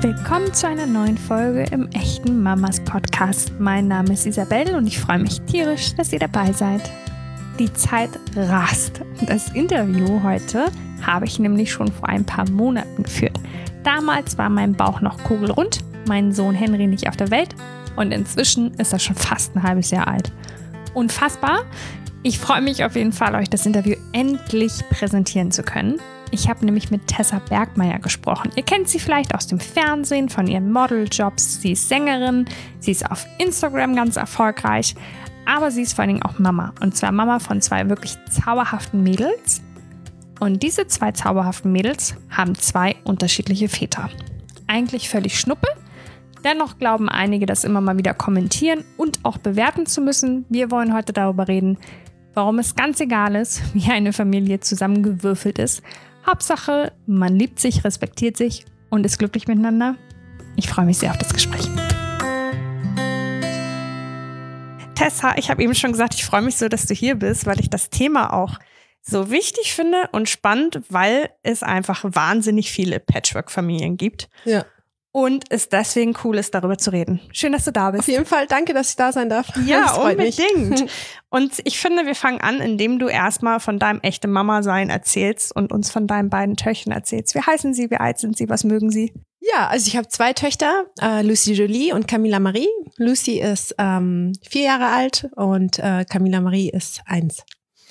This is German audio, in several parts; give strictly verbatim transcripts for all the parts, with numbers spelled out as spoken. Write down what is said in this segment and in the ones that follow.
Willkommen zu einer neuen Folge im echten Mamas Podcast. Mein Name ist Isabel und ich freue mich tierisch, dass ihr dabei seid. Die Zeit rast. Das Interview heute habe ich nämlich schon vor ein paar Monaten geführt. Damals war mein Bauch noch kugelrund, mein Sohn Henry nicht auf der Welt und inzwischen ist er schon fast ein halbes Jahr alt. Unfassbar. Ich freue mich auf jeden Fall, euch das Interview endlich präsentieren zu können. Ich habe nämlich mit Tessa Bergmeier gesprochen. Ihr kennt sie vielleicht aus dem Fernsehen, von ihren Modeljobs. Sie ist Sängerin, sie ist auf Instagram ganz erfolgreich, aber sie ist vor allen Dingen auch Mama. Und zwar Mama von zwei wirklich zauberhaften Mädels. Und diese zwei zauberhaften Mädels haben zwei unterschiedliche Väter. Eigentlich völlig Schnuppe. Dennoch glauben einige, das immer mal wieder kommentieren und auch bewerten zu müssen. Wir wollen heute darüber reden, warum es ganz egal ist, wie eine Familie zusammengewürfelt ist. Hauptsache, man liebt sich, respektiert sich und ist glücklich miteinander. Ich freue mich sehr auf das Gespräch. Tessa, ich habe eben schon gesagt, ich freue mich so, dass du hier bist, weil ich das Thema auch so wichtig finde und spannend, weil es einfach wahnsinnig viele Patchwork-Familien gibt. Ja. Und es deswegen cool ist, darüber zu reden. Schön, dass du da bist. Auf jeden Fall, danke, dass ich da sein darf. Ja, unbedingt. Und ich finde, wir fangen an, indem du erstmal von deinem echten Mama-Sein erzählst und uns von deinen beiden Töchtern erzählst. Wie heißen sie, wie alt sind sie, was mögen sie? Ja, also ich habe zwei Töchter, äh, Lucy Jolie und Camilla Marie. Lucy ist ähm, vier Jahre alt und äh, Camilla Marie ist eins.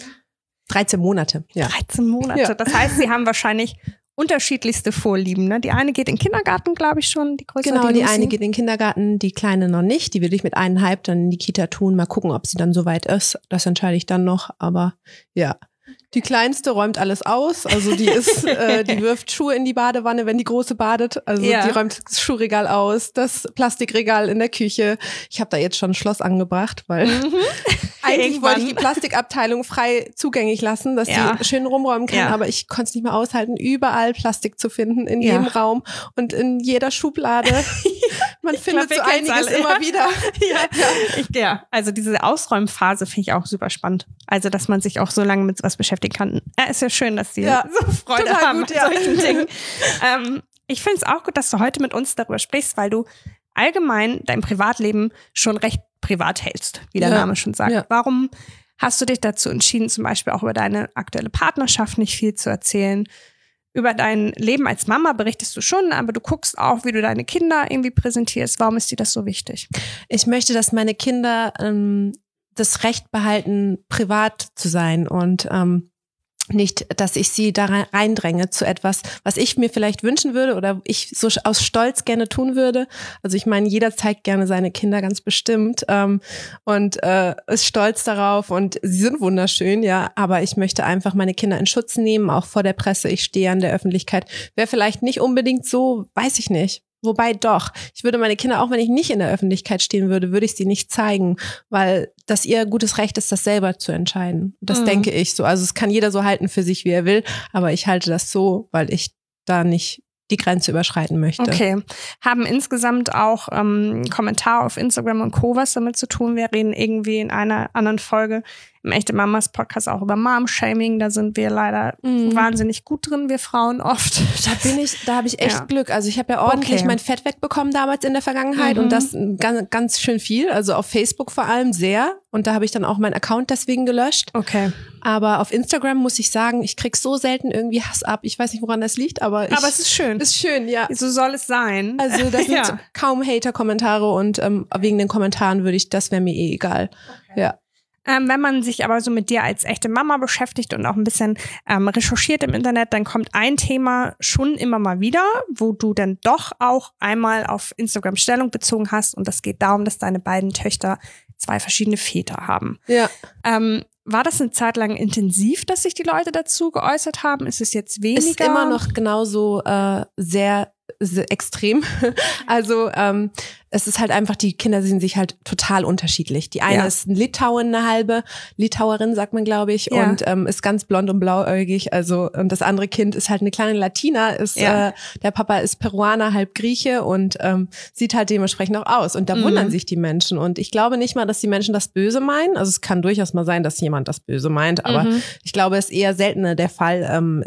dreizehn Monate. Ja. dreizehn Monate. Ja. Das heißt, sie haben wahrscheinlich unterschiedlichste Vorlieben, ne? Die eine geht in den Kindergarten, glaube ich schon, die größere. Genau, die, die eine geht in den Kindergarten, die kleine noch nicht. Die will ich mit eineinhalb dann in die Kita tun. Mal gucken, ob sie dann soweit ist. Das entscheide ich dann noch. Aber ja, die Kleinste räumt alles aus. Also die ist, äh, die wirft Schuhe in die Badewanne, wenn die Große badet. Also ja. Die räumt das Schuhregal aus, das Plastikregal in der Küche. Ich habe da jetzt schon ein Schloss angebracht, weil mhm. eigentlich wollte ich die Plastikabteilung frei zugänglich lassen, dass ja. sie schön rumräumen kann, ja. aber ich konnte es nicht mehr aushalten, überall Plastik zu finden, in ja. jedem Raum und in jeder Schublade. Man ich findet glaub, so einiges alle, immer ja. wieder. Ja. Ja. Ich, ja, also diese Ausräumphase finde ich auch super spannend. Also, dass man sich auch so lange mit was beschäftigen kann. Ja, ist ja schön, dass die ja. so Freude haben gut, ja. an solchen Dingen. ähm, ich finde es auch gut, dass du heute mit uns darüber sprichst, weil du allgemein dein Privatleben schon recht privat hältst, wie der ja. Name schon sagt. Ja. Warum hast du dich dazu entschieden, zum Beispiel auch über deine aktuelle Partnerschaft nicht viel zu erzählen? Über dein Leben als Mama berichtest du schon, aber du guckst auch, wie du deine Kinder irgendwie präsentierst. Warum ist dir das so wichtig? Ich möchte, dass meine Kinder ähm, das Recht behalten, privat zu sein und ähm, nicht, dass ich sie da reindränge zu etwas, was ich mir vielleicht wünschen würde oder ich so aus Stolz gerne tun würde. Also ich meine, jeder zeigt gerne seine Kinder ganz bestimmt ähm, und äh, ist stolz darauf und sie sind wunderschön, ja. Aber ich möchte einfach meine Kinder in Schutz nehmen, auch vor der Presse. Ich stehe an der Öffentlichkeit. Wäre vielleicht nicht unbedingt so, weiß ich nicht. Wobei doch, ich würde meine Kinder, auch wenn ich nicht in der Öffentlichkeit stehen würde, würde ich sie nicht zeigen, weil das ihr gutes Recht ist, das selber zu entscheiden. Das mhm. denke ich so. Also es kann jeder so halten für sich, wie er will, aber ich halte das so, weil ich da nicht die Grenze überschreiten möchte. Okay. Haben insgesamt auch ähm, Kommentare auf Instagram und Co. was damit zu tun? Wir reden irgendwie in einer anderen Folge im Echte Mamas Podcast auch über Mom-Shaming. Da sind wir leider mm. wahnsinnig gut drin, wir Frauen oft. Da bin ich, da habe ich echt ja. Glück. Also ich habe ja ordentlich okay. mein Fett wegbekommen damals in der Vergangenheit mhm. und das ganz, ganz schön viel. Also auf Facebook vor allem sehr. Und da habe ich dann auch meinen Account deswegen gelöscht. Okay. Aber auf Instagram muss ich sagen, ich krieg so selten irgendwie Hass ab. Ich weiß nicht, woran das liegt, aber ich, aber es ist schön. Ist schön, ja. So soll es sein. Also das sind ja. kaum Hater-Kommentare und ähm, wegen den Kommentaren würde ich, das wäre mir eh egal. Okay. Ja. Ähm, wenn man sich aber so mit dir als echte Mama beschäftigt und auch ein bisschen ähm, recherchiert im Internet, dann kommt ein Thema schon immer mal wieder, wo du dann doch auch einmal auf Instagram Stellung bezogen hast und das geht darum, dass deine beiden Töchter zwei verschiedene Väter haben. Ja. Ähm, war das eine Zeit lang intensiv, dass sich die Leute dazu geäußert haben? Ist es jetzt weniger? Ist immer noch genauso äh, sehr, sehr extrem. Also ähm, es ist halt einfach, die Kinder sehen sich halt total unterschiedlich. Die eine ja. ist in Litauen eine halbe, Litauerin sagt man, glaube ich, ja. und ähm, ist ganz blond und blauäugig. Also und das andere Kind ist halt eine kleine Latina, ist ja. äh, der Papa ist Peruaner, halb Grieche und ähm, sieht halt dementsprechend auch aus. Und da mhm. wundern sich die Menschen. Und ich glaube nicht mal, dass die Menschen das Böse meinen. Also es kann durchaus mal sein, dass jemand das Böse meint, aber mhm. ich glaube, es ist eher seltener der Fall. Ähm, ist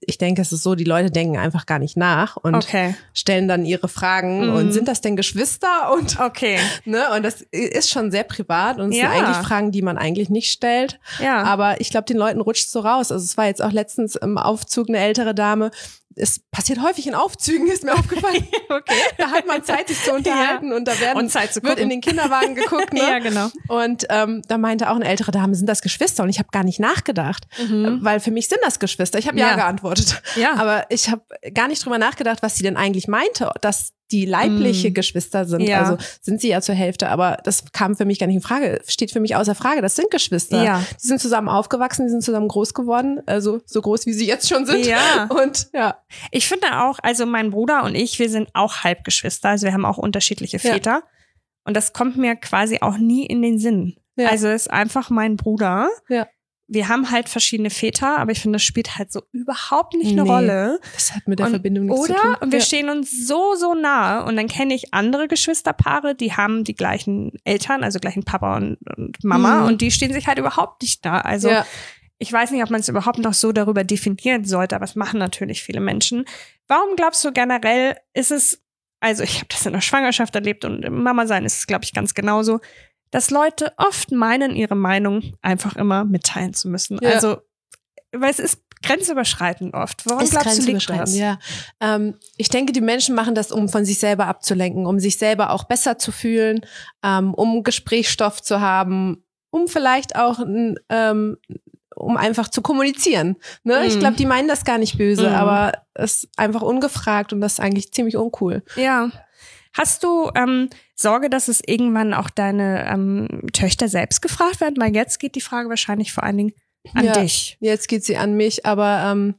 ich denke, es ist so, die Leute denken einfach gar nicht nach und okay. stellen dann ihre Fragen mhm. und sind das denn Geschwister? Und, okay. ne, und das ist schon sehr privat und es ja. sind eigentlich Fragen, die man eigentlich nicht stellt. Ja. Aber ich glaube, den Leuten rutscht so raus. Also es war jetzt auch letztens im Aufzug eine ältere Dame. Es passiert häufig in Aufzügen, ist mir aufgefallen. Okay. Da hat man Zeit, sich zu unterhalten ja. und da werden, und Zeit zu wird in den Kinderwagen geguckt. Ne? Ja, genau. Und ähm, da meinte auch eine ältere Dame, sind das Geschwister? Und ich habe gar nicht nachgedacht, mhm. weil für mich sind das Geschwister. Ich habe ja. ja geantwortet. Ja. Aber ich habe gar nicht drüber nachgedacht, was sie denn eigentlich meinte, dass die leibliche mm. Geschwister sind. Ja. Also sind sie ja zur Hälfte, aber das kam für mich gar nicht in Frage. Steht für mich außer Frage. Das sind Geschwister. Ja. Die sind zusammen aufgewachsen, die sind zusammen groß geworden. Also so groß, wie sie jetzt schon sind. Ja. Und ja. Ich finde auch, also mein Bruder und ich, wir sind auch Halbgeschwister. Also wir haben auch unterschiedliche Väter. Ja. Und das kommt mir quasi auch nie in den Sinn. Ja. Also es ist einfach mein Bruder. Ja. Wir haben halt verschiedene Väter, aber ich finde, das spielt halt so überhaupt nicht eine nee, Rolle. Das hat mit der und, Verbindung nichts oder? zu tun. Und wir ja. stehen uns so, so nahe. Und dann kenne ich andere Geschwisterpaare, die haben die gleichen Eltern, also gleichen Papa und, und Mama. Mhm. Und die stehen sich halt überhaupt nicht da. Also ja. ich weiß nicht, ob man es überhaupt noch so darüber definieren sollte, aber es machen natürlich viele Menschen. Warum glaubst du generell, ist es, also ich habe das in der Schwangerschaft erlebt und im Mama-Sein ist es, glaube ich, ganz genauso, dass Leute oft meinen, ihre Meinung einfach immer mitteilen zu müssen. Ja. Also, weil es ist grenzüberschreitend oft. Warum ist glaubst du, liegt das? Ja. Ähm, ich denke, die Menschen machen das, um von sich selber abzulenken, um sich selber auch besser zu fühlen, ähm, um Gesprächsstoff zu haben, um vielleicht auch ähm, um einfach zu kommunizieren. Ne? Mm. Ich glaube, die meinen das gar nicht böse, mm. aber es ist einfach ungefragt und das ist eigentlich ziemlich uncool. Ja. Hast du ähm, Sorge, dass es irgendwann auch deine ähm, Töchter selbst gefragt werden? Weil jetzt geht die Frage wahrscheinlich vor allen Dingen an ja, dich. Jetzt geht sie an mich, aber ähm,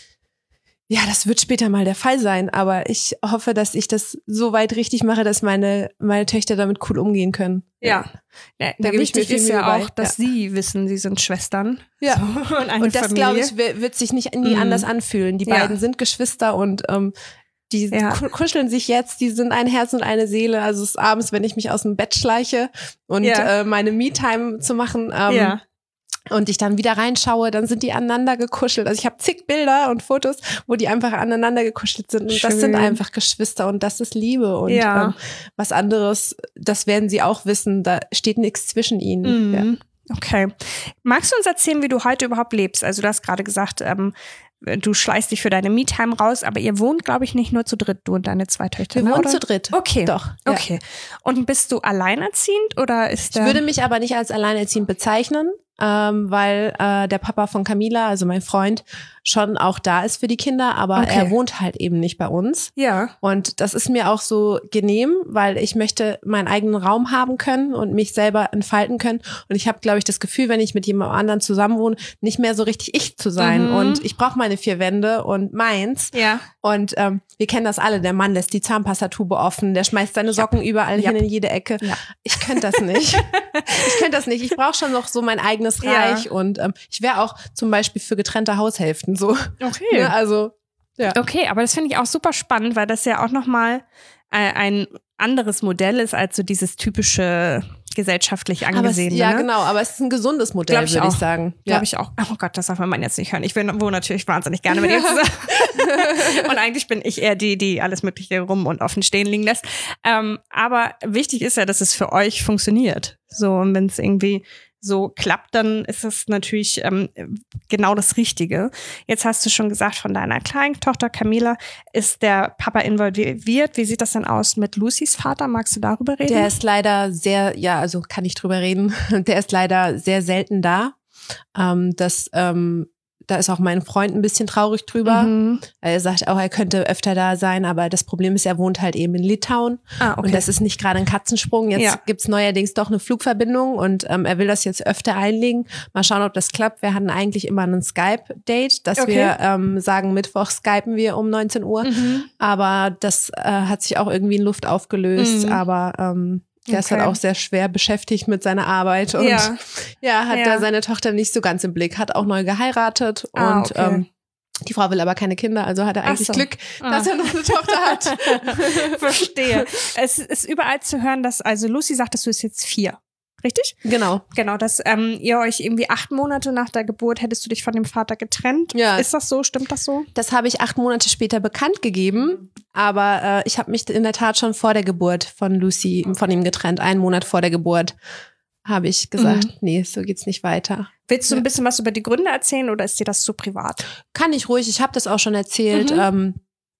ja, das wird später mal der Fall sein. Aber ich hoffe, dass ich das so weit richtig mache, dass meine meine Töchter damit cool umgehen können. Ja, ja da wichtig ist ja auch, dass ja. sie wissen, sie sind Schwestern. Ja, so, und, eine und das, glaube ich, wird sich nicht nie mm. anders anfühlen. Die ja. beiden sind Geschwister und ähm, die ja. kuscheln sich jetzt, die sind ein Herz und eine Seele. Also es ist abends, wenn ich mich aus dem Bett schleiche und ja. äh, meine Me-Time zu machen ähm, ja. und ich dann wieder reinschaue, dann sind die aneinander gekuschelt. Also ich habe zig Bilder und Fotos, wo die einfach aneinander gekuschelt sind. Und Schön. Das sind einfach Geschwister und das ist Liebe. Und ja. ähm, was anderes, das werden sie auch wissen, da steht nichts zwischen ihnen. Mhm. Ja. Okay. Magst du uns erzählen, wie du heute überhaupt lebst? Also du hast gerade gesagt, ähm, du schleißt dich für deine Me-Time raus, aber ihr wohnt, glaube ich, nicht nur zu dritt, du und deine zwei Töchter. Wir ne, wohnen oder? zu dritt. Okay. Doch. Ja. Okay. Und bist du alleinerziehend oder ist der? Ich würde mich aber nicht als alleinerziehend bezeichnen, ähm, weil äh, der Papa von Camila, also mein Freund, schon auch da ist für die Kinder, aber okay. er wohnt halt eben nicht bei uns. Ja. Und das ist mir auch so genehm, weil ich möchte meinen eigenen Raum haben können und mich selber entfalten können. Und ich habe, glaube ich, das Gefühl, wenn ich mit jemand anderem zusammenwohne, nicht mehr so richtig ich zu sein. Mhm. Und ich brauche meine vier Wände und meins. Ja. Und ähm, wir kennen das alle. Der Mann lässt die Zahnpastatube offen, der schmeißt seine Socken ja. überall ja. hin in jede Ecke. Ja. Ich könnte das nicht. ich könnte das nicht. Ich brauche schon noch so mein eigenes Reich. Ja. Und ähm, ich wäre auch zum Beispiel für getrennte Haushälften so. Okay. Ja, also, ja. Okay, aber das finde ich auch super spannend, weil das ja auch nochmal äh, ein anderes Modell ist als so dieses typische gesellschaftlich angesehene. Ja, ne? genau, aber es ist ein gesundes Modell, würde ich sagen. Glaube ja. ich auch. Oh Gott, das darf man jetzt nicht hören. Ich wohne natürlich wahnsinnig gerne mit dir zusammen. Und eigentlich bin ich eher die, die alles Mögliche rum und offen stehen liegen lässt. Ähm, aber wichtig ist ja, dass es für euch funktioniert. So, und wenn es irgendwie so klappt, dann ist es natürlich ähm, genau das Richtige. Jetzt hast du schon gesagt, von deiner kleinen Tochter Camila ist der Papa involviert. Wie sieht das denn aus mit Lucys Vater? Magst du darüber reden? Der ist leider sehr, ja, also kann ich drüber reden. Der ist leider sehr selten da. Ähm, das ähm, Da ist auch mein Freund ein bisschen traurig drüber. Mhm. Er sagt auch, er könnte öfter da sein, aber das Problem ist, er wohnt halt eben in Litauen. Ah, okay. Und das ist nicht gerade ein Katzensprung. Jetzt ja. gibt's neuerdings doch eine Flugverbindung und ähm, er will das jetzt öfter einlegen. Mal schauen, ob das klappt. Wir hatten eigentlich immer einen Skype-Date, dass okay. wir ähm, sagen, Mittwoch skypen wir um neunzehn Uhr. Mhm. Aber das äh, hat sich auch irgendwie in Luft aufgelöst. Mhm. Aber ähm, der ist okay. halt auch sehr schwer beschäftigt mit seiner Arbeit und ja, ja hat ja. da seine Tochter nicht so ganz im Blick, hat auch neu geheiratet ah, und okay. ähm, die Frau will aber keine Kinder, also hat er eigentlich so. Glück, ah. dass er noch eine Tochter hat. Verstehe. Es ist überall zu hören, dass, also Lucy sagt, dass du bist jetzt vier. richtig? Genau. Genau, dass ähm, ihr euch irgendwie acht Monate nach der Geburt hättest du dich von dem Vater getrennt. Ja. Ist das so? Stimmt das so? Das habe ich acht Monate später bekannt gegeben, aber äh, ich habe mich in der Tat schon vor der Geburt von Lucy, von ihm getrennt. Einen Monat vor der Geburt habe ich gesagt, mhm. nee, so geht's nicht weiter. Willst du ein bisschen was über die Gründe erzählen oder ist dir das zu privat? Kann ich ruhig, ich habe das auch schon erzählt. Mhm. Ähm,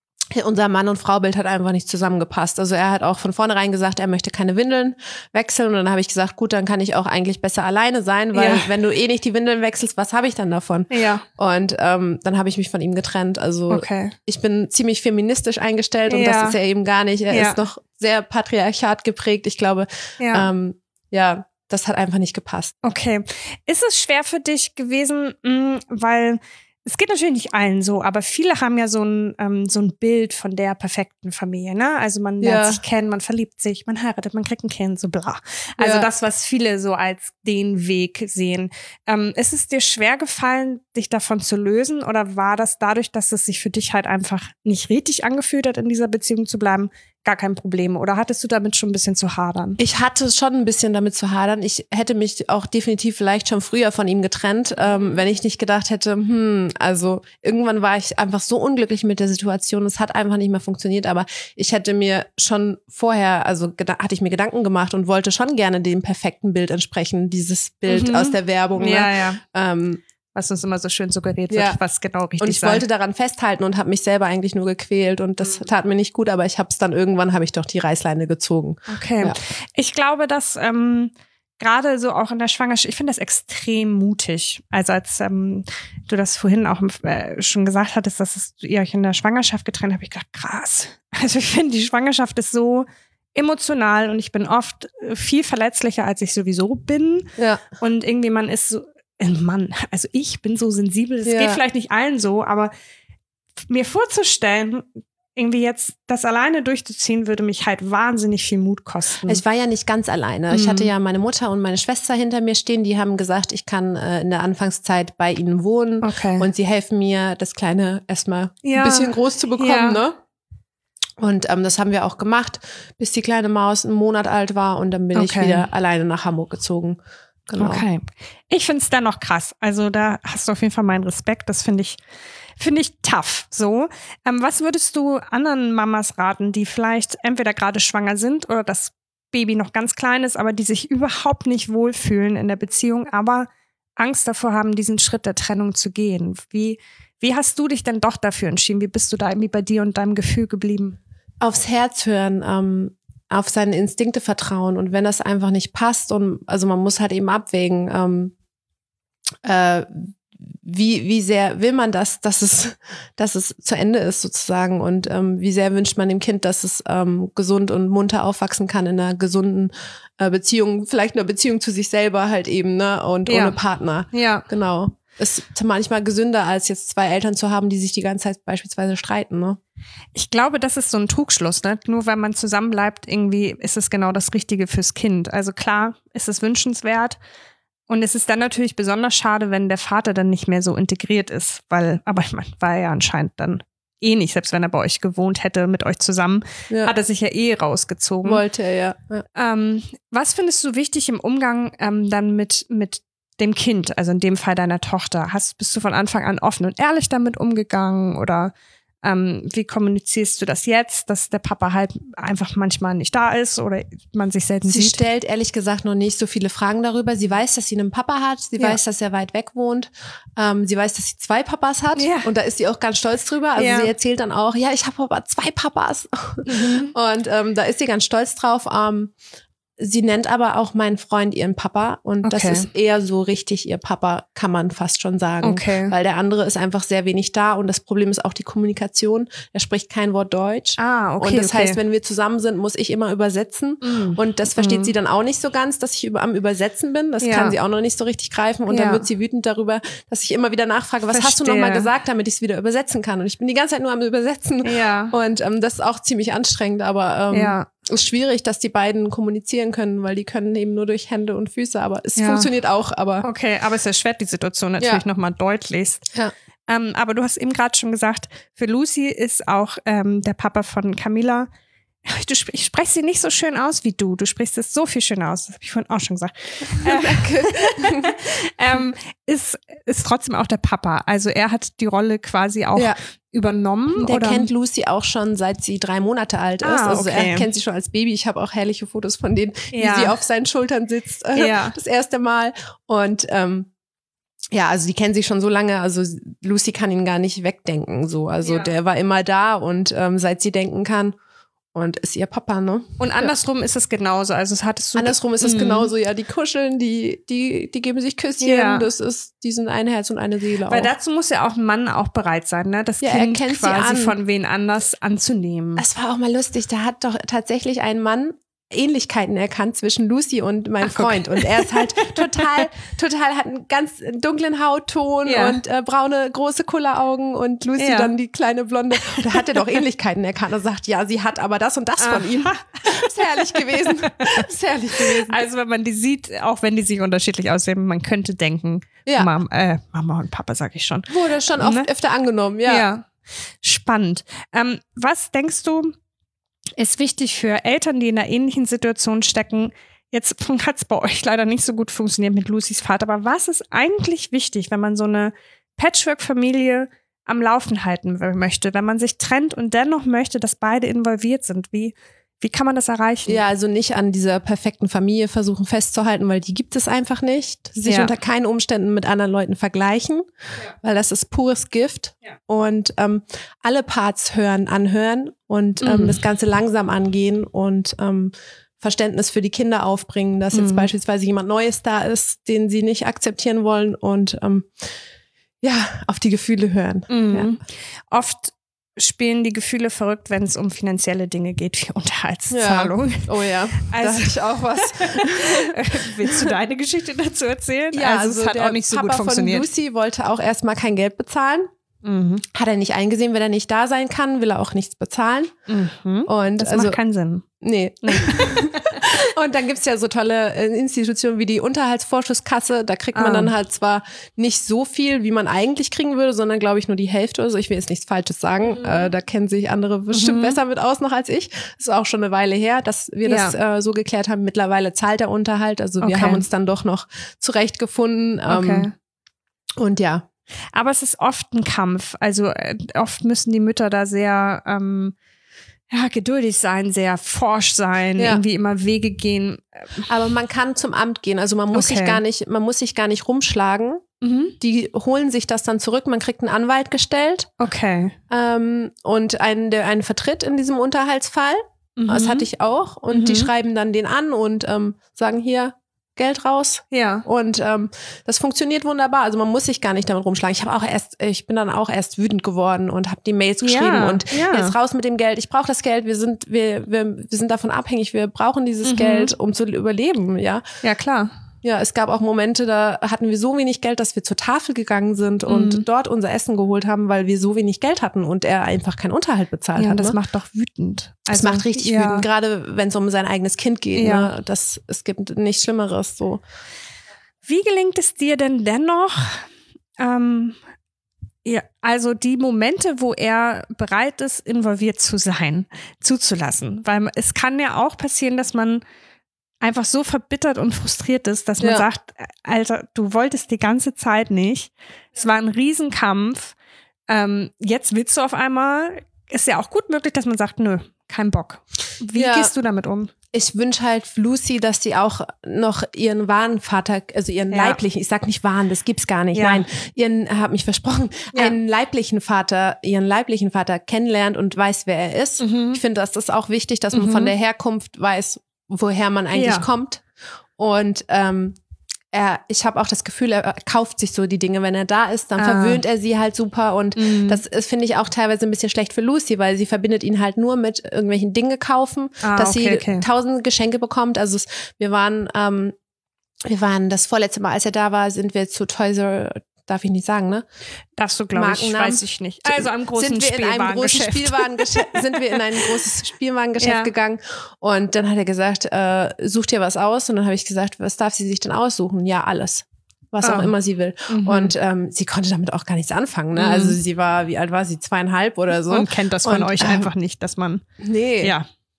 unser Mann- und Fraubild hat einfach nicht zusammengepasst. Also er hat auch von vornherein gesagt, er möchte keine Windeln wechseln. Und dann habe ich gesagt, gut, dann kann ich auch eigentlich besser alleine sein, weil ja. wenn du eh nicht die Windeln wechselst, was habe ich dann davon? Ja. Und ähm, dann habe ich mich von ihm getrennt. Also okay. ich bin ziemlich feministisch eingestellt und ja. das ist er eben gar nicht. Er ja. ist noch sehr patriarchat geprägt. Ich glaube, ja, ähm, ja das hat einfach nicht gepasst. Okay. Ist es schwer für dich gewesen, mh, weil es geht natürlich nicht allen so, aber viele haben ja so ein, ähm, so ein Bild von der perfekten Familie, ne? Also man lernt ja. sich kennen, man verliebt sich, man heiratet, man kriegt ein Kind, so bla. Also ja. das, was viele so als den Weg sehen. Ähm, ist es dir schwer gefallen, dich davon zu lösen oder war das dadurch, dass es sich für dich halt einfach nicht richtig angefühlt hat, in dieser Beziehung zu bleiben, gar kein Problem? Oder hattest du damit schon ein bisschen zu hadern? Ich hatte schon ein bisschen damit zu hadern. Ich hätte mich auch definitiv vielleicht schon früher von ihm getrennt, ähm, wenn ich nicht gedacht hätte, hm, also irgendwann war ich einfach so unglücklich mit der Situation. Es hat einfach nicht mehr funktioniert, aber ich hätte mir schon vorher, also geda- hatte ich mir Gedanken gemacht und wollte schon gerne dem perfekten Bild entsprechen, dieses Bild mhm. aus der Werbung. Ne? Ja, ja. Ähm, was uns immer so schön suggeriert wird, ja. was genau richtig ist. Und ich sei. wollte daran festhalten und habe mich selber eigentlich nur gequält und das tat mir nicht gut, aber ich habe es dann irgendwann, habe ich doch die Reißleine gezogen. Okay. Ja. Ich glaube, dass ähm, gerade so auch in der Schwangerschaft, ich finde das extrem mutig. Also als ähm, du das vorhin auch äh, schon gesagt hattest, dass es, ihr euch in der Schwangerschaft getrennt habt, habe ich gedacht, krass. Also ich finde, die Schwangerschaft ist so emotional und ich bin oft viel verletzlicher, als ich sowieso bin. Ja. Und irgendwie man ist so, Mann, also ich bin so sensibel, das ja. geht vielleicht nicht allen so, aber mir vorzustellen, irgendwie jetzt das alleine durchzuziehen, würde mich halt wahnsinnig viel Mut kosten. Ich war ja nicht ganz alleine. Mhm. Ich hatte ja meine Mutter und meine Schwester hinter mir stehen, die haben gesagt, ich kann äh, in der Anfangszeit bei ihnen wohnen okay. und sie helfen mir, das Kleine erstmal ja. ein bisschen groß zu bekommen, ja. ne? Und ähm, das haben wir auch gemacht, bis die kleine Maus einen Monat alt war und dann bin okay. ich wieder alleine nach Hamburg gezogen. Genau. Okay. Ich finde es dennoch krass. Also da hast du auf jeden Fall meinen Respekt. Das finde ich, finde ich tough. So. Ähm, was würdest du anderen Mamas raten, die vielleicht entweder gerade schwanger sind oder das Baby noch ganz klein ist, aber die sich überhaupt nicht wohlfühlen in der Beziehung, aber Angst davor haben, diesen Schritt der Trennung zu gehen? Wie, wie hast du dich denn doch dafür entschieden? Wie bist du da irgendwie bei dir und deinem Gefühl geblieben? Aufs Herz hören, ähm, auf seine Instinkte vertrauen und wenn das einfach nicht passt und also man muss halt eben abwägen, ähm, äh, wie wie sehr will man das, dass es dass es zu Ende ist sozusagen und ähm, wie sehr wünscht man dem Kind, dass es ähm, gesund und munter aufwachsen kann in einer gesunden äh, Beziehung, vielleicht eine Beziehung zu sich selber halt eben, ne, und ja. ohne Partner. Ja, genau. Ist manchmal gesünder, als jetzt zwei Eltern zu haben, die sich die ganze Zeit beispielsweise streiten, ne? Ich glaube, das ist so ein Trugschluss, ne? Nur weil man zusammen bleibt, irgendwie ist es genau das Richtige fürs Kind. Also klar, ist es wünschenswert. Und es ist dann natürlich besonders schade, wenn der Vater dann nicht mehr so integriert ist, weil, aber ich meine, war er ja anscheinend dann eh nicht, selbst wenn er bei euch gewohnt hätte, mit euch zusammen, ja. hat er sich ja eh rausgezogen. Wollte er, ja. ja. Ähm, was findest du wichtig im Umgang ähm, dann mit, mit dem Kind, also in dem Fall deiner Tochter? Hast, bist du von Anfang an offen und ehrlich damit umgegangen oder ähm, wie kommunizierst du das jetzt, dass der Papa halt einfach manchmal nicht da ist oder man sich selten sie sieht? Sie stellt ehrlich gesagt noch nicht so viele Fragen darüber. Sie weiß, dass sie einen Papa hat. Sie ja. weiß, dass er weit weg wohnt. Ähm, sie weiß, dass sie zwei Papas hat. Ja. Und da ist sie auch ganz stolz drüber. Also ja. sie erzählt dann auch, ja, ich habe aber zwei Papas. Mhm. Und ähm, da ist sie ganz stolz drauf. Ähm, Sie nennt aber auch meinen Freund ihren Papa und okay. das ist eher so richtig ihr Papa, kann man fast schon sagen. Okay. Weil der andere ist einfach sehr wenig da und das Problem ist auch die Kommunikation. Er spricht kein Wort Deutsch. Ah, okay. Und das okay. heißt, wenn wir zusammen sind, muss ich immer übersetzen. Mm. Und das versteht mm. sie dann auch nicht so ganz, dass ich über, am Übersetzen bin. Das ja. kann sie auch noch nicht so richtig greifen. Und ja. dann wird sie wütend darüber, dass ich immer wieder nachfrage, was Verstehe. hast du nochmal gesagt, damit ich es wieder übersetzen kann? Und ich bin die ganze Zeit nur am Übersetzen. Ja. Und ähm, das ist auch ziemlich anstrengend, aber ähm, ja. ist schwierig, dass die beiden kommunizieren können, weil die können eben nur durch Hände und Füße, aber es ja. funktioniert auch. Aber okay, aber es erschwert die Situation natürlich ja. nochmal deutlichst. Ja. Ähm, aber du hast eben gerade schon gesagt, für Lucy ist auch ähm, der Papa von Camilla Du, ich spreche sie nicht so schön aus wie du. Du sprichst es so viel schöner aus. Das habe ich vorhin auch schon gesagt. Äh, ähm, ist, ist trotzdem auch der Papa. Also er hat die Rolle quasi auch ja. übernommen. Der oder? kennt Lucy auch schon, seit sie drei Monate alt ist. Ah, also okay. er kennt sie schon als Baby. Ich habe auch herrliche Fotos von denen, ja. wie sie auf seinen Schultern sitzt. Äh, ja. Das erste Mal. Und ähm, ja, also die kennen sich schon so lange. Also Lucy kann ihn gar nicht wegdenken. So, also ja. der war immer da und ähm, seit sie denken kann. Und ist ihr Papa, ne? Und andersrum ja. ist es genauso. Also es hattest du andersrum ist es mm. genauso, ja. Die kuscheln, die, die, die geben sich Küsschen. Ja. Das ist, die sind ein Herz und eine Seele. Weil auch. dazu muss ja auch ein Mann auch bereit sein, ne? Das ja, Kind quasi an. von wen anders anzunehmen. Es war auch mal lustig. Da hat doch tatsächlich ein Mann Ähnlichkeiten erkannt zwischen Lucy und meinem Ach, Freund. Und er ist halt total, total, hat einen ganz dunklen Hautton ja. und äh, braune, große Kulleraugen und Lucy ja. dann die kleine Blonde. Und da hat er doch Ähnlichkeiten erkannt und sagt, ja, sie hat aber das und das von ihm. Ist herrlich gewesen. Ist herrlich gewesen. Also wenn man die sieht, auch wenn die sich unterschiedlich aussehen, man könnte denken, ja. Mama, äh, Mama und Papa, sag ich schon. Wurde schon oft ne? öfter angenommen, ja. ja. Spannend. Ähm, was denkst du, ist wichtig für Eltern, die in einer ähnlichen Situation stecken? Jetzt hat es bei euch leider nicht so gut funktioniert mit Lucys Vater, aber was ist eigentlich wichtig, wenn man so eine Patchwork-Familie am Laufen halten möchte, wenn man sich trennt und dennoch möchte, dass beide involviert sind? Wie, wie kann man das erreichen? Ja, also nicht an dieser perfekten Familie versuchen festzuhalten, weil die gibt es einfach nicht. Sich ja. unter keinen Umständen mit anderen Leuten vergleichen, ja. weil das ist pures Gift. Ja. Und ähm, alle Parts hören, anhören und ähm, mhm. das Ganze langsam angehen und ähm, Verständnis für die Kinder aufbringen, dass jetzt mhm. beispielsweise jemand Neues da ist, den sie nicht akzeptieren wollen und ähm, ja, auf die Gefühle hören. Mhm. Ja. Oft spielen die Gefühle verrückt, wenn es um finanzielle Dinge geht, wie Unterhaltszahlung. Ja. Oh ja, also, da hatte ich auch was. Willst du deine Geschichte dazu erzählen? Ja, also, also es hat der auch nicht so Papa gut funktioniert. Von Lucy wollte auch erstmal kein Geld bezahlen. Mhm. Hat er nicht eingesehen, wenn er nicht da sein kann, will er auch nichts bezahlen. Mhm. Und das also, macht keinen Sinn. Nee. nee. Und dann gibt's ja so tolle Institutionen wie die Unterhaltsvorschusskasse. Da kriegt man ah. dann halt zwar nicht so viel, wie man eigentlich kriegen würde, sondern glaube ich nur die Hälfte oder so. Ich will jetzt nichts Falsches sagen. Mhm. Äh, da kennen sich andere bestimmt mhm. besser mit aus noch als ich. Das ist auch schon eine Weile her, dass wir ja. das äh, so geklärt haben. Mittlerweile zahlt der Unterhalt. Also wir okay. haben uns dann doch noch zurechtgefunden. Ähm, okay. Und ja. Aber es ist oft ein Kampf. Also äh, oft müssen die Mütter da sehr ähm, ja, geduldig sein, sehr forsch sein, ja. irgendwie immer Wege gehen. Aber man kann zum Amt gehen. Also man muss okay. sich gar nicht, man muss sich gar nicht rumschlagen. Mhm. Die holen sich das dann zurück. Man kriegt einen Anwalt gestellt. Okay. Ähm, und einen, der einen vertritt in diesem Unterhaltsfall. Mhm. Das hatte ich auch. Und mhm. die schreiben dann den an und ähm, sagen hier, Geld raus. Ja. Und ähm, das funktioniert wunderbar. Also man muss sich gar nicht damit rumschlagen. Ich habe auch erst, ich bin dann auch erst wütend geworden und habe die Mails geschrieben ja, und ja. jetzt raus mit dem Geld. Ich brauche das Geld. Wir sind, wir, wir, wir sind davon abhängig. Wir brauchen dieses mhm. Geld, um zu überleben. Ja. Ja, klar. Ja, es gab auch Momente, da hatten wir so wenig Geld, dass wir zur Tafel gegangen sind und mhm. dort unser Essen geholt haben, weil wir so wenig Geld hatten und er einfach keinen Unterhalt bezahlt ja, hat. Das ne? macht doch wütend. Also, das macht richtig ja. wütend, gerade wenn es um sein eigenes Kind geht. Ja. Ne? Das, es gibt nichts Schlimmeres. So. Wie gelingt es dir denn dennoch, ähm, ja, also die Momente, wo er bereit ist, involviert zu sein, zuzulassen? Weil es kann ja auch passieren, dass man einfach so verbittert und frustriert ist, dass man ja. sagt, Alter, du wolltest die ganze Zeit nicht. Es war ein Riesenkampf. Ähm, jetzt willst du auf einmal. Ist ja auch gut möglich, dass man sagt, nö, kein Bock. Wie ja. gehst du damit um? Ich wünsche halt Lucy, dass sie auch noch ihren wahren Vater, also ihren ja. leiblichen, ich sag nicht wahren, das gibt's gar nicht, ja. nein, ihren, hab mich versprochen, ja. einen leiblichen Vater, ihren leiblichen Vater kennenlernt und weiß, wer er ist. Mhm. Ich finde, das ist auch wichtig, dass man mhm. von der Herkunft weiß, woher man eigentlich ja. kommt. Und ähm, er, ich habe auch das Gefühl, er kauft sich so die Dinge. Wenn er da ist, dann ah. verwöhnt er sie halt super. Und mm. das ist, finde ich, auch teilweise ein bisschen schlecht für Lucy, weil sie verbindet ihn halt nur mit irgendwelchen Dinge kaufen, ah, dass okay, sie okay. tausend Geschenke bekommt. Also es, wir waren, ähm, wir waren das vorletzte Mal, als er da war, sind wir zu Toys R Us. Darf ich nicht sagen, ne? Darfst du, glaube ich, weiß ich nicht. Also am großen sind wir in einem großen Spielwarengeschäft sind wir in ein großes Spielwarengeschäft ja. gegangen und dann hat er gesagt, äh, such dir was aus und dann habe ich gesagt, was darf sie sich denn aussuchen? Ja, alles. Was oh. auch immer sie will. Mhm. Und ähm, sie konnte damit auch gar nichts anfangen. Ne? Mhm. Also sie war, wie alt war sie? Zweieinhalb oder so. Mhm. Und kennt das von und, euch ähm, einfach nicht, dass man nee. ja.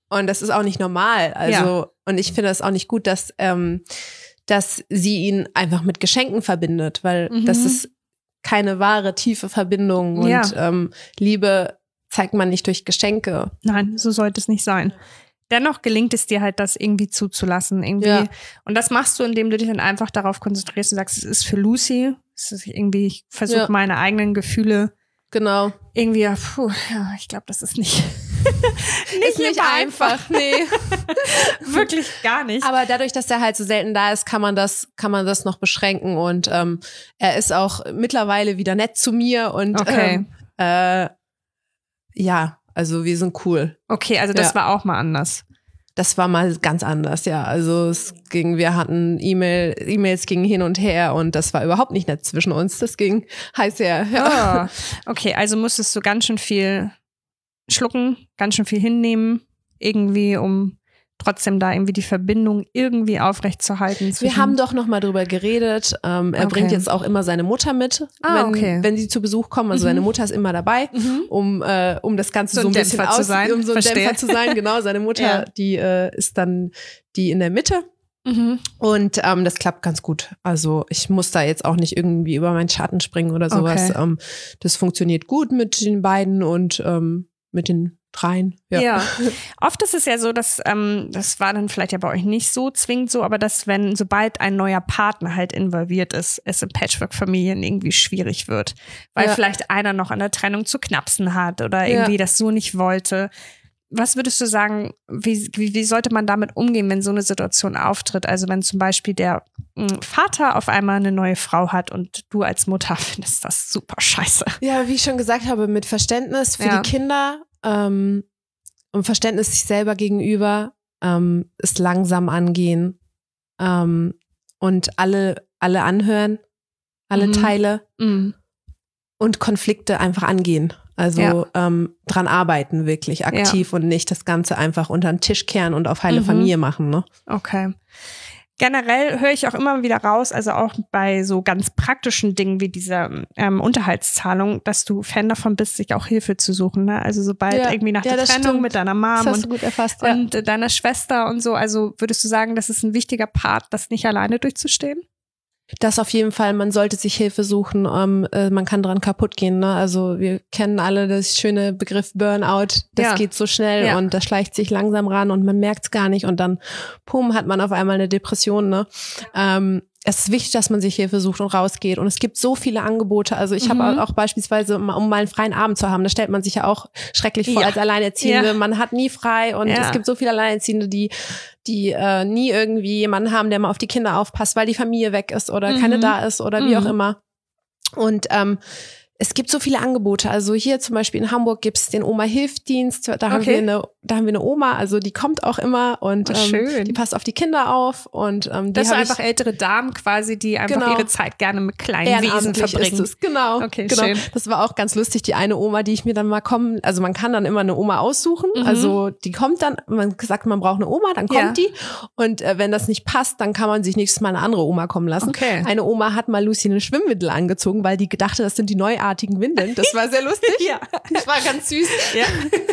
Und das ist auch nicht normal. Also, ja. Und ich finde das auch nicht gut, dass, ähm, dass sie ihn einfach mit Geschenken verbindet, weil mhm. das ist keine wahre, tiefe Verbindung. Und ja. ähm, Liebe zeigt man nicht durch Geschenke. Nein, so sollte es nicht sein. Dennoch gelingt es dir halt, das irgendwie zuzulassen. Irgendwie. Ja. Und das machst du, indem du dich dann einfach darauf konzentrierst und sagst, es ist für Lucy. Es ist irgendwie, ich versuche ja. meine eigenen Gefühle genau. irgendwie, puh, ja, ich glaube, das ist nicht, nicht, ist nicht einfach. einfach. Nee. Wirklich gar nicht. Aber dadurch, dass er halt so selten da ist, kann man das, kann man das noch beschränken. Und ähm, er ist auch mittlerweile wieder nett zu mir. Und okay. ähm, äh, ja, also wir sind cool. Okay, also das ja. war auch mal anders. Das war mal ganz anders, ja. Also es ging, wir hatten E-Mail, E-Mails gingen hin und her und das war überhaupt nicht nett zwischen uns. Das ging heiß her. Ja. Oh. Okay, also musstest du ganz schön viel schlucken, ganz schön viel hinnehmen, irgendwie, um trotzdem da irgendwie die Verbindung irgendwie aufrechtzuerhalten. Wir haben doch noch mal drüber geredet. Ähm, er okay. bringt jetzt auch immer seine Mutter mit, ah, wenn, okay. wenn sie zu Besuch kommen. Also mhm. seine Mutter ist immer dabei, mhm. um äh, um das Ganze so, so ein bisschen Dämpfer aus, zu sein. um so ein Verstehe. Dämpfer zu sein. Genau, seine Mutter, ja. die äh, ist dann die in der Mitte. Mhm. Und ähm, das klappt ganz gut. Also ich muss da jetzt auch nicht irgendwie über meinen Schatten springen oder sowas. Okay. Ähm, das funktioniert gut mit den beiden und ähm, mit den dreien. Ja. ja. Oft ist es ja so, dass, ähm, das war dann vielleicht ja bei euch nicht so zwingend so, aber dass wenn, sobald ein neuer Partner halt involviert ist, es in Patchwork-Familien irgendwie schwierig wird. Weil ja. vielleicht einer noch an der Trennung zu knapsen hat oder irgendwie ja. das so nicht wollte. Was würdest du sagen, wie, wie, wie sollte man damit umgehen, wenn so eine Situation auftritt? Also wenn zum Beispiel der mh, Vater auf einmal eine neue Frau hat und du als Mutter findest das super scheiße. Ja, wie ich schon gesagt habe, mit Verständnis für ja. die Kinder ähm, und Verständnis sich selber gegenüber, ähm, es langsam angehen ähm, und alle, alle anhören, alle mhm. Teile mhm. und Konflikte einfach angehen. Also ja. ähm, dran arbeiten, wirklich aktiv ja. und nicht das Ganze einfach unter den Tisch kehren und auf heile mhm. Familie machen. Ne? Okay. Generell höre ich auch immer wieder raus, also auch bei so ganz praktischen Dingen wie dieser ähm, Unterhaltszahlung, dass du Fan davon bist, sich auch Hilfe zu suchen. Ne? Also sobald ja. irgendwie nach ja, der Trennung stimmt. mit deiner Mom das hast und, du gut erfasst, ja. und deiner Schwester und so, also würdest du sagen, das ist ein wichtiger Part, das nicht alleine durchzustehen? Das auf jeden Fall, man sollte sich Hilfe suchen, ähm, äh, man kann dran kaputt gehen. Ne? Also wir kennen alle das schöne Begriff Burnout, das ja. geht so schnell ja. und das schleicht sich langsam ran und man merkt es gar nicht und dann, pum, hat man auf einmal eine Depression. Ne? Ähm, es ist wichtig, dass man sich Hilfe sucht und rausgeht und es gibt so viele Angebote. Also ich mhm. habe auch beispielsweise, um mal einen freien Abend zu haben, das stellt man sich ja auch schrecklich vor ja. als Alleinerziehende. Ja. Man hat nie frei und ja. es gibt so viele Alleinerziehende, die die äh, nie irgendwie jemanden haben, der mal auf die Kinder aufpasst, weil die Familie weg ist oder mhm. keine da ist oder wie mhm. auch immer. Und ähm, es gibt so viele Angebote. Also hier zum Beispiel in Hamburg gibt's den Oma-Hilfdienst. Da haben okay. wir eine, da haben wir eine Oma, also die kommt auch immer und oh, ähm, die passt auf die Kinder auf. Und ähm, die das sind ich, einfach ältere Damen quasi, die einfach genau. ihre Zeit gerne mit kleinen Wesen verbringen. Ist es. Genau, okay, genau. Schön. Das war auch ganz lustig. Die eine Oma, die ich mir dann mal kommen, also man kann dann immer eine Oma aussuchen. Mhm. Also die kommt dann, man sagt, man braucht eine Oma, dann kommt ja. die. Und äh, wenn das nicht passt, dann kann man sich nächstes Mal eine andere Oma kommen lassen. Okay. Eine Oma hat mal Lucy eine Schwimmwindel angezogen, weil die gedachte, das sind die neuartigen Windeln. Das war sehr lustig. ja. Das war ganz süß. Ja.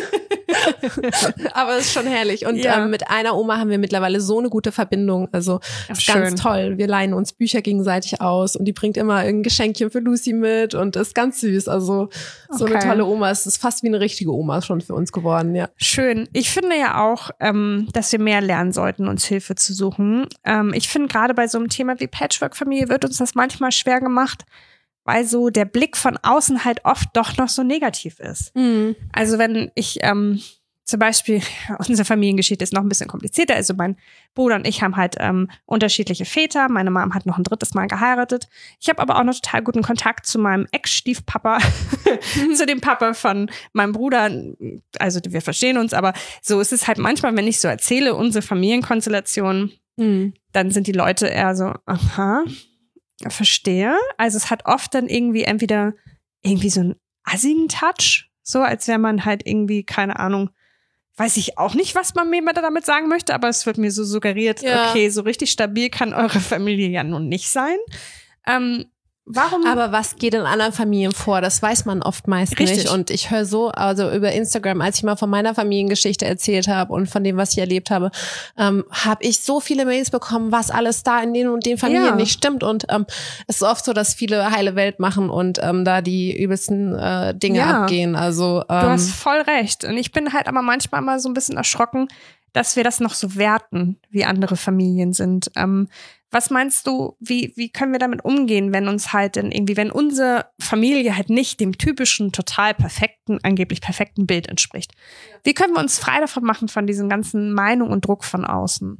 Aber es ist schon herrlich. Und ja. ähm, mit einer Oma haben wir mittlerweile so eine gute Verbindung. Also das ist schön. Ganz toll. Wir leihen uns Bücher gegenseitig aus und die bringt immer ein Geschenkchen für Lucy mit und ist ganz süß. Also so okay. eine tolle Oma. Es ist fast wie eine richtige Oma schon für uns geworden, ja. Schön. Ich finde ja auch, ähm, dass wir mehr lernen sollten, uns Hilfe zu suchen. Ähm, ich finde gerade bei so einem Thema wie Patchwork-Familie wird uns das manchmal schwer gemacht, weil so der Blick von außen halt oft doch noch so negativ ist. Mhm. Also wenn ich ähm, zum Beispiel, unsere Familiengeschichte ist noch ein bisschen komplizierter, also mein Bruder und ich haben halt ähm, unterschiedliche Väter, meine Mom hat noch ein drittes Mal geheiratet. Ich habe aber auch noch total guten Kontakt zu meinem Ex-Stiefpapa, zu dem Papa von meinem Bruder, also wir verstehen uns, aber so ist es halt manchmal, wenn ich so erzähle, unsere Familienkonstellation, mhm. dann sind die Leute eher so, aha, verstehe. Also es hat oft dann irgendwie entweder irgendwie so einen assigen Touch, so als wäre man halt irgendwie, keine Ahnung, weiß ich auch nicht, was man mir damit sagen möchte, aber es wird mir so suggeriert, ja. okay, so richtig stabil kann eure Familie ja nun nicht sein. Ähm, warum? Aber was geht in anderen Familien vor? Das weiß man oft meist Richtig. nicht. Und ich höre so, also über Instagram, als ich mal von meiner Familiengeschichte erzählt habe und von dem, was ich erlebt habe, ähm, habe ich so viele Mails bekommen, was alles da in den und den Familien Ja. nicht stimmt. Und ähm, es ist oft so, dass viele heile Welt machen und ähm, da die übelsten äh, Dinge Ja. abgehen. Also ähm, Du hast voll recht. Und ich bin halt aber manchmal mal so ein bisschen erschrocken, dass wir das noch so werten, wie andere Familien sind. Ähm, was meinst du, wie, wie können wir damit umgehen, wenn uns halt denn irgendwie, wenn unsere Familie halt nicht dem typischen, total perfekten, angeblich perfekten Bild entspricht? Wie können wir uns frei davon machen, von diesen ganzen Meinungen und Druck von außen?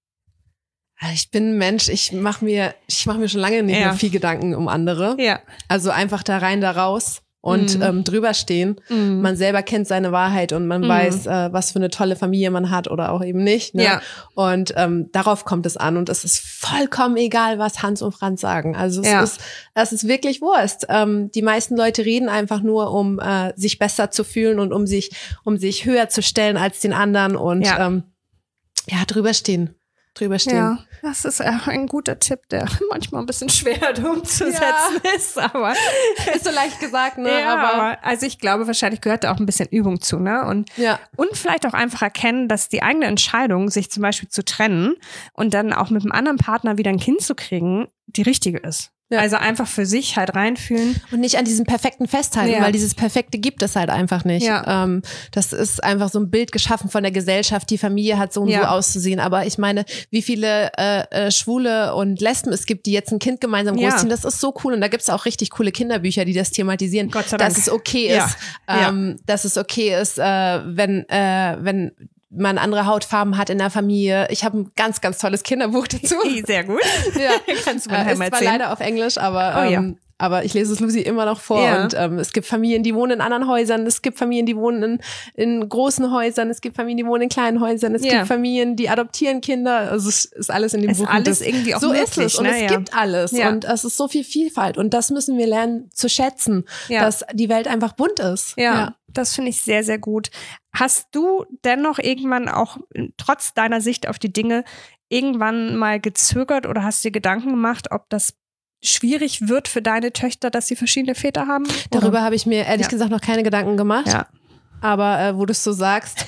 ich bin ein Mensch, ich mache mir, ich mache mir schon lange nicht Ja. mehr viel Gedanken um andere. Ja. Also einfach da rein, da raus. Und Mhm. ähm, drüber stehen. Mhm. Man selber kennt seine Wahrheit und man Mhm. weiß, äh, was für eine tolle Familie man hat oder auch eben nicht. Ne? Ja. Und ähm, darauf kommt es an. Und es ist vollkommen egal, was Hans und Franz sagen. Also es Ja. ist, es ist wirklich Wurst. Ähm, die meisten Leute reden einfach nur, um äh, sich besser zu fühlen und um sich, um sich höher zu stellen als den anderen und Ja. ähm, ja, drüber stehen. Drüber stehen. Ja, das ist äh, ein guter Tipp, der manchmal ein bisschen schwer umzusetzen Ja. ist, aber Ist so leicht gesagt, ne? ja, aber, aber also ich glaube, wahrscheinlich gehört da auch ein bisschen Übung zu, ne? Und ja. Und vielleicht auch einfach erkennen, dass die eigene Entscheidung, sich zum Beispiel zu trennen und dann auch mit einem anderen Partner wieder ein Kind zu kriegen, die richtige ist. Ja. Also einfach für sich halt reinfühlen. Und nicht an diesem Perfekten festhalten, Ja. weil dieses Perfekte gibt es halt einfach nicht. Ja. Ähm, das ist einfach so ein Bild geschaffen von der Gesellschaft. Die Familie hat so und Ja. so auszusehen. Aber ich meine, wie viele äh, äh, Schwule und Lesben es gibt, die jetzt ein Kind gemeinsam Ja. großziehen, das ist so cool. Und da gibt es auch richtig coole Kinderbücher, die das thematisieren, Gott sei Dank. dass es okay Ja. ist, Ja. ähm, dass es okay ist, äh, wenn äh, wenn man andere Hautfarben hat in der Familie. Ich habe ein ganz, ganz tolles Kinderbuch dazu. Sehr gut. Ja. Kannst du mir Äh, nachher ist mal zwar erzählen. leider auf Englisch, aber Oh, ja. ähm, aber ich lese es Lucy immer noch vor. Ja. Und ähm, es gibt Familien, die wohnen in anderen Häusern, es gibt Familien, die wohnen in, in großen Häusern, es gibt Familien, die wohnen in kleinen Häusern, es Ja. gibt Familien, die adoptieren Kinder. Also es ist alles in dem Ist Buch. Und alles das, irgendwie auch so möglich, ist es. Und ne? es Ja. gibt alles. Ja. Und es ist so viel Vielfalt. Und das müssen wir lernen zu schätzen, Ja. dass die Welt einfach bunt ist. Ja, das finde ich sehr, sehr gut. Hast du dennoch irgendwann auch, trotz deiner Sicht auf die Dinge, irgendwann mal gezögert oder hast dir Gedanken gemacht, ob das schwierig wird für deine Töchter, dass sie verschiedene Väter haben? Darüber habe ich mir ehrlich Ja. gesagt noch keine Gedanken gemacht. Ja. Aber äh, wo du es so sagst,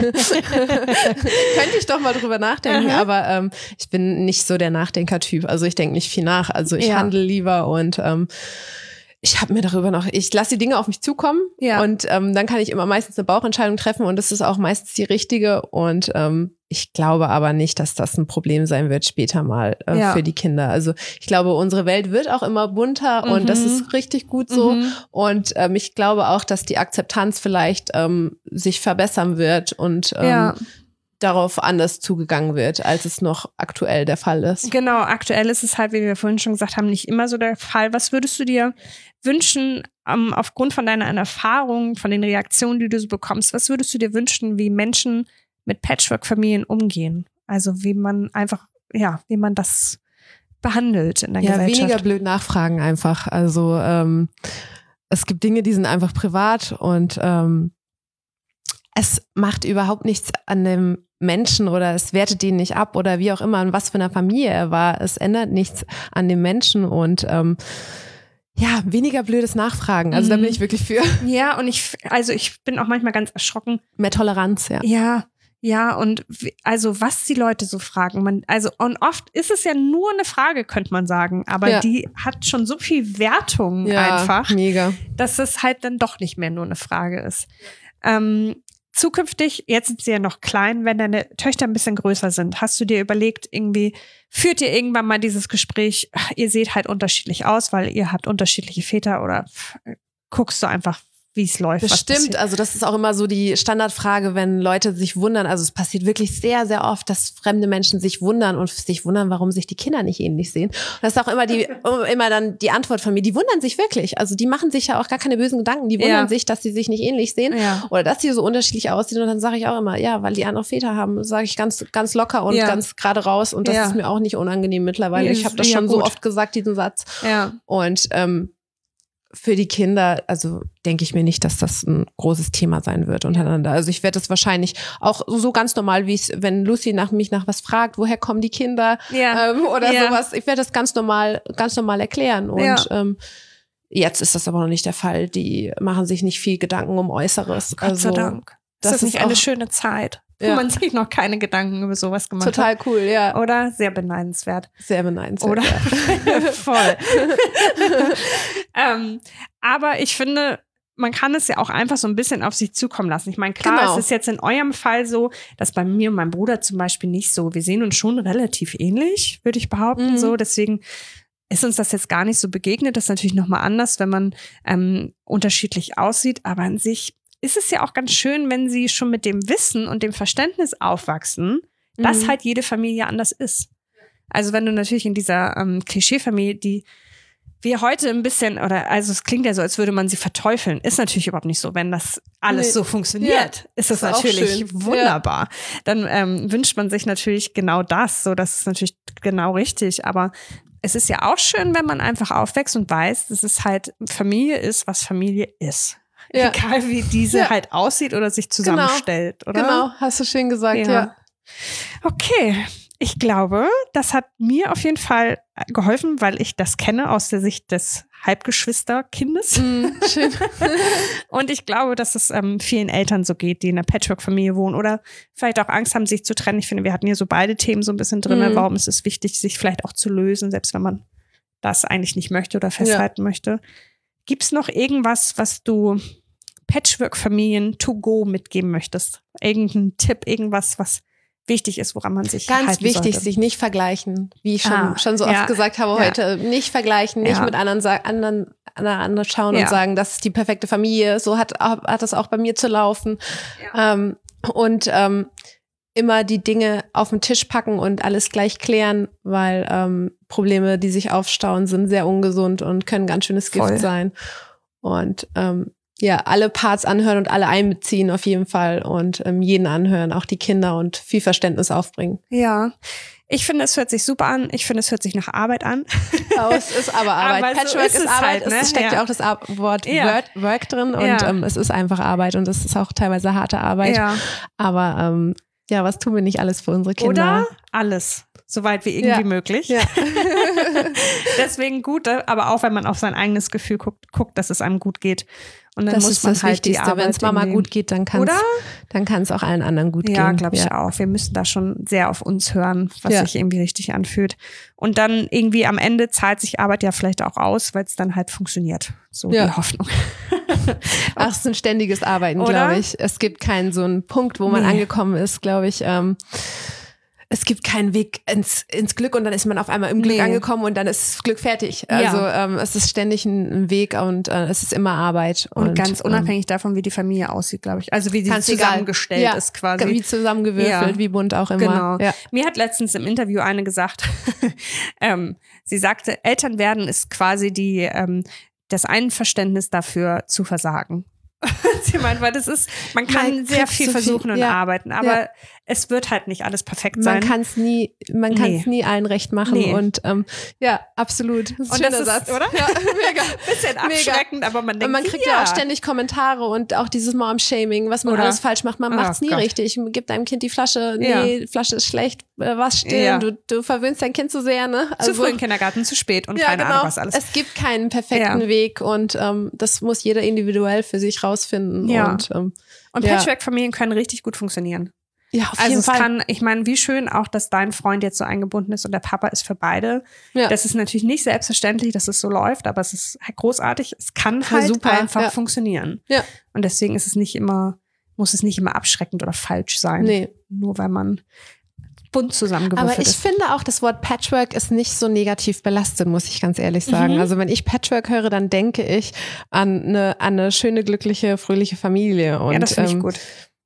könnte ich doch mal drüber nachdenken. Aha. Aber ähm, ich bin nicht so der Nachdenker-Typ. Also ich denke nicht viel nach. Also ich Ja. handle lieber und ähm, ich habe mir darüber noch, ich lasse die Dinge auf mich zukommen Ja. und ähm, dann kann ich immer meistens eine Bauchentscheidung treffen und das ist auch meistens die richtige. Und ähm, ich glaube aber nicht, dass das ein Problem sein wird später mal äh, Ja. für die Kinder. Also ich glaube, unsere Welt wird auch immer bunter und Mhm. das ist richtig gut so. Mhm. Und ähm, ich glaube auch, dass die Akzeptanz vielleicht ähm, sich verbessern wird und ähm, Ja. darauf anders zugegangen wird, als es noch aktuell der Fall ist. Genau, aktuell ist es halt, wie wir vorhin schon gesagt haben, nicht immer so der Fall. Was würdest du dir wünschen, ähm, aufgrund von deiner Erfahrung, von den Reaktionen, die du so bekommst, was würdest du dir wünschen, wie Menschen mit Patchwork-Familien umgehen? Also wie man einfach, ja, wie man das behandelt in der Ja, Gesellschaft. weniger blöd nachfragen einfach. Also ähm, es gibt Dinge, die sind einfach privat und ähm, es macht überhaupt nichts an dem Menschen oder es wertet den nicht ab oder wie auch immer, in was für einer Familie er war. Es ändert nichts an dem Menschen und ähm, ja, weniger blödes Nachfragen. Also da Mhm. bin ich wirklich für Ja, und ich, also ich bin auch manchmal ganz erschrocken. mehr Toleranz, ja. Ja, ja, und wie, also was die Leute so fragen, man, also und oft ist es ja nur eine Frage, könnte man sagen, aber Ja. die hat schon so viel Wertung Ja, einfach, mega. dass es halt dann doch nicht mehr nur eine Frage ist. Ähm, zukünftig, jetzt sind sie ja noch klein, wenn deine Töchter ein bisschen größer sind, hast du dir überlegt, irgendwie, führt ihr irgendwann mal dieses Gespräch, ach, ihr seht halt unterschiedlich aus, weil ihr habt unterschiedliche Väter oder pff, guckst du einfach, wie es läuft? was Bestimmt, passiert? also das ist auch immer so die Standardfrage, wenn Leute sich wundern. Also es passiert wirklich sehr, sehr oft, dass fremde Menschen sich wundern und sich wundern, warum sich die Kinder nicht ähnlich sehen. Und das ist auch immer die, immer dann die Antwort von mir. Die wundern sich wirklich. Also die machen sich ja auch gar keine bösen Gedanken. Die wundern Ja. sich, dass sie sich nicht ähnlich sehen Ja. oder dass sie so unterschiedlich aussehen. Und dann sage ich auch immer, ja, weil die andere Väter haben, sage ich ganz, ganz locker und Ja. ganz gerade raus. Und das Ja. ist mir auch nicht unangenehm mittlerweile. Ja, Ich habe das ja, schon so gut. oft gesagt, diesen Satz. Ja. Und ähm, für die Kinder, also denke ich mir nicht, dass das ein großes Thema sein wird untereinander. Also ich werde das wahrscheinlich auch so ganz normal, wie es, wenn Lucy nach mich nach was fragt, woher kommen die Kinder ja. ähm, oder ja. sowas. Ich werde das ganz normal, ganz normal erklären. Und ja. ähm, jetzt ist das aber noch nicht der Fall. Die machen sich nicht viel Gedanken um Äußeres. Gott also, sei Dank. Das, das ist nicht eine schöne Zeit, wo ja. man sich noch keine Gedanken über sowas gemacht Total hat. Total cool, ja. Oder? Sehr beneidenswert. Sehr beneidenswert, oder? Ja. Voll. ähm, aber ich finde, man kann es ja auch einfach so ein bisschen auf sich zukommen lassen. Ich meine, klar, genau. Es ist jetzt in eurem Fall so, dass bei mir und meinem Bruder zum Beispiel nicht so. Wir sehen uns schon relativ ähnlich, würde ich behaupten. Mhm. So, deswegen ist uns das jetzt gar nicht so begegnet. Das ist natürlich nochmal anders, wenn man ähm, unterschiedlich aussieht. Aber an sich ist es ja auch ganz schön, wenn sie schon mit dem Wissen und dem Verständnis aufwachsen, mhm. dass halt jede Familie anders ist. Also wenn du natürlich in dieser ähm, Klischee-Familie, die wir heute ein bisschen, oder also es klingt ja so, als würde man sie verteufeln, ist natürlich überhaupt nicht so. Wenn das alles nee. so funktioniert, ja, ist das natürlich wunderbar. Ja. Dann ähm, wünscht man sich natürlich genau das, so das ist natürlich genau richtig, aber es ist ja auch schön, wenn man einfach aufwächst und weiß, dass es halt Familie ist, was Familie ist. Ja. Egal wie diese ja. halt aussieht oder sich zusammenstellt, genau. oder? Genau, hast du schön gesagt, ja. ja. Okay, ich glaube, das hat mir auf jeden Fall geholfen, weil ich das kenne aus der Sicht des Halbgeschwisterkindes. Mm, schön. Und ich glaube, dass es ähm, vielen Eltern so geht, die in einer Patchwork-Familie wohnen oder vielleicht auch Angst haben, sich zu trennen. Ich finde, wir hatten hier so beide Themen so ein bisschen drin. Mm. Warum ist es wichtig, sich vielleicht auch zu lösen, selbst wenn man das eigentlich nicht möchte oder festhalten ja. möchte. Gibt es noch irgendwas, was du Patchwork-Familien to go mitgeben möchtest? Irgendein Tipp, irgendwas, was wichtig ist, woran man sich Ganz halten wichtig, sollte? Sich nicht vergleichen, wie ich schon, ah, schon so oft ja, gesagt habe ja. heute. Nicht vergleichen, nicht ja. mit anderen, anderen, anderen schauen ja. und sagen, das ist die perfekte Familie. So hat, hat das auch bei mir zu laufen. Ja. Ähm, und ähm, immer die Dinge auf den Tisch packen und alles gleich klären, weil ähm, Probleme, die sich aufstauen, sind sehr ungesund und können ganz schönes Gift Voll. sein. Und ähm, ja, alle Parts anhören und alle einbeziehen auf jeden Fall und ähm, jeden anhören, auch die Kinder und viel Verständnis aufbringen. Ja, ich finde, es hört sich super an. Ich finde, es hört sich nach Arbeit an. Oh, es ist aber Arbeit. Aber Patchwork so ist ist es Arbeit. halt, ne? Es steckt ja, ja auch das Ar- Wort ja. Work, Work drin und ja. ähm, es ist einfach Arbeit und es ist auch teilweise harte Arbeit. Ja. Aber ähm, ja, was tun wir nicht alles für unsere Kinder? Oder alles, soweit wie irgendwie ja. möglich. Ja. Deswegen gut, aber auch wenn man auf sein eigenes Gefühl guckt, guckt, dass es einem gut geht. Und dann das muss ist man das halt Wichtigste. Wenn es Mama gut geht, dann kann es dann kann es auch allen anderen gut ja, gehen. glaub Ja, glaube ich auch. Wir müssen da schon sehr auf uns hören, was ja. sich irgendwie richtig anfühlt. Und dann irgendwie am Ende zahlt sich Arbeit ja vielleicht auch aus, weil es dann halt funktioniert. So ja. die Hoffnung. Ach, es ist ein ständiges Arbeiten, glaube ich. Es gibt keinen so einen Punkt, wo man nee. angekommen ist, glaube ich. Ähm, Es gibt keinen Weg ins, ins Glück und dann ist man auf einmal im Glück nee. angekommen und dann ist das Glück fertig. Also ja. ähm, es ist ständig ein Weg und äh, es ist immer Arbeit. Und, und ganz unabhängig ähm, davon, wie die Familie aussieht, glaube ich. Also wie sie zusammengestellt ja, ist quasi. Wie zusammengewürfelt, ja. wie bunt auch immer. Genau. Ja. Mir hat letztens im Interview eine gesagt, ähm, sie sagte, Eltern werden ist quasi die ähm, das Einverständnis dafür zu versagen. Sie meint, weil das ist, man kann man sehr viel so versuchen viel, und ja, arbeiten, aber ja. es wird halt nicht alles perfekt sein. Man kann es nie, man kann es nee. nie allen recht machen nee. und ähm, ja, absolut. Das ist und ein das schöner ist, Satz, oder? Ja, mega. Bisschen abschreckend, mega. aber man denkt, und man kriegt ja. ja auch ständig Kommentare und auch dieses Mom-Shaming, was man oder? alles falsch macht. Man oh, macht es nie Gott. richtig. Gibt deinem Kind die Flasche, nee, ja. die Flasche ist schlecht, was stillen, ja. du, du verwöhnst dein Kind zu sehr, ne? Also, zu früh im so. Kindergarten, zu spät und ja, keine genau. Ahnung was alles. Es gibt keinen perfekten ja. Weg und ähm, das muss jeder individuell für sich rausfinden. Ja. Und, ähm, und ja. Patchwork-Familien können richtig gut funktionieren. Ja, auf also jeden es Fall. kann, ich meine, wie schön auch, dass dein Freund jetzt so eingebunden ist und der Papa ist für beide. Ja. Das ist natürlich nicht selbstverständlich, dass es so läuft, aber es ist halt großartig. Es kann Voll halt super, einfach ja. funktionieren. Ja. Und deswegen ist es nicht immer, muss es nicht immer abschreckend oder falsch sein. Nee. Nur weil man bunt zusammengewürfelt Aber ich ist. finde auch, das Wort Patchwork ist nicht so negativ belastet, muss ich ganz ehrlich sagen. Mhm. Also wenn ich Patchwork höre, dann denke ich an eine, an eine schöne, glückliche, fröhliche Familie. Und, ja, das finde ich ähm, gut.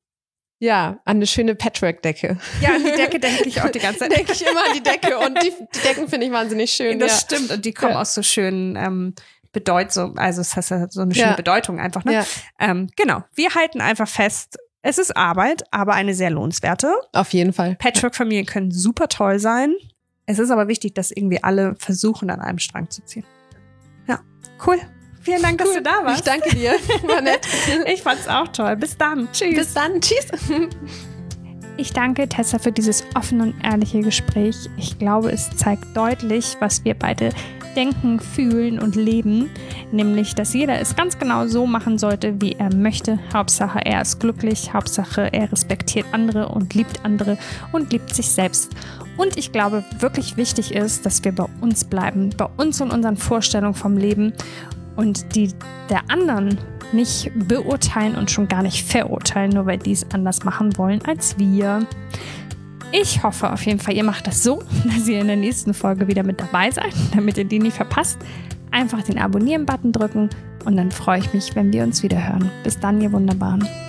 Ja, an eine schöne Patchwork-Decke. Ja, an die Decke denke ich auch die ganze Zeit. denke ich immer an die Decke und die, die Decken finde ich wahnsinnig schön. Das ja. stimmt und die kommen ja. aus so schönen ähm, Bedeutung, also es hat so eine schöne ja. Bedeutung einfach. Ne? Ja. Ähm, genau, wir halten einfach fest, es ist Arbeit, aber eine sehr lohnenswerte. Auf jeden Fall. Patchwork-Familien können super toll sein. Es ist aber wichtig, dass irgendwie alle versuchen, an einem Strang zu ziehen. Ja, cool. Vielen Dank, dass Cool. du da warst. Ich danke dir. War nett. Ich fand's auch toll. Bis dann. Tschüss. Bis dann. Tschüss. Ich danke Tessa für dieses offene und ehrliche Gespräch. Ich glaube, es zeigt deutlich, was wir beide denken, fühlen und leben. Nämlich, dass jeder es ganz genau so machen sollte, wie er möchte. Hauptsache, er ist glücklich. Hauptsache, er respektiert andere und liebt andere und liebt sich selbst. Und ich glaube, wirklich wichtig ist, dass wir bei uns bleiben, bei uns und unseren Vorstellungen vom Leben und die der anderen nicht beurteilen und schon gar nicht verurteilen, nur weil die es anders machen wollen als wir. Ich hoffe auf jeden Fall, ihr macht das so, dass ihr in der nächsten Folge wieder mit dabei seid, damit ihr die nicht verpasst. Einfach den Abonnieren-Button drücken und dann freue ich mich, wenn wir uns wieder hören. Bis dann, ihr Wunderbaren.